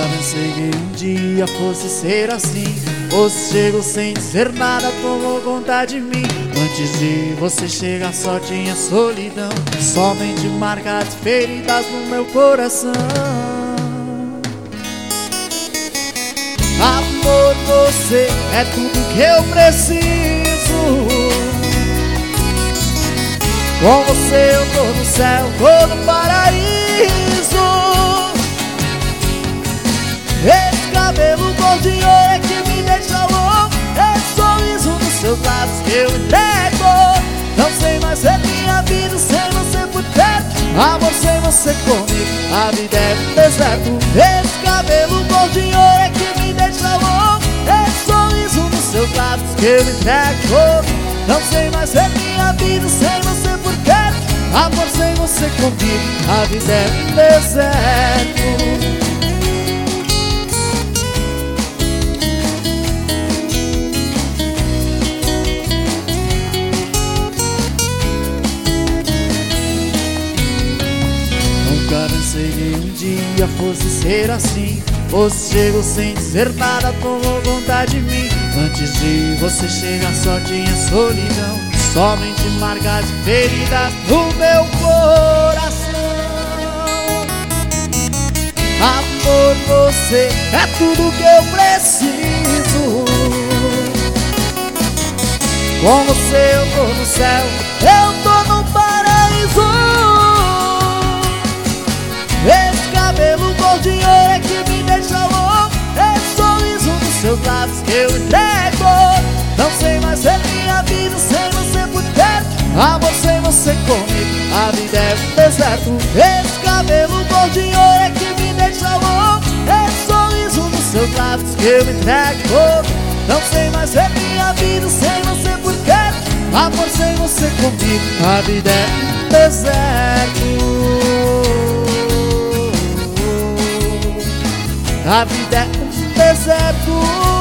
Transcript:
pensei que um dia fosse ser assim. Você chegou sem dizer nada, tomou conta de mim. Antes de você chegar só tinha solidão, somente marcas e feridas no meu coração. Amor, você é tudo que eu preciso. Com você eu tô no céu, tô no paraíso. Esse cabelo cor de ouro é que me deixa louco. Esse sorriso nos seus lábios que eu entrego. Não sei mais ser minha vida sem você por perto. Amor, sem você comigo, a vida é um deserto. Esse cabelo cor de ouro é que me deixa louco. Esse sorriso nos seus lábios que eu entrego. Não sei mais ser minha vida sem você por perto. Amor, sem você comigo, a vida é um deserto. Nunca pensei que um dia fosse ser assim. Você chegou sem dizer nada, tomou conta de mim. Antes de você chegar só tinha solidão, somente marcas e feridas no meu coração. Amor, você é tudo que eu preciso. Com você eu tô no céu, eu tô no paraíso. Esse cabelo cor de ouro é que me deixa louco. Esse sorriso nos seus lábios que eu entrego. Não sei mais ser minha vida sem você por perto. Amor, sem você comigo, a vida é um deserto. Esse cabelo cor de ouro é que me deixa louco. Esse sorriso nos seus lábios que eu entrego. Não sei mais ser minha vida sem você por perto. Amor, sem você comigo, a vida é um deserto. A vida é um deserto.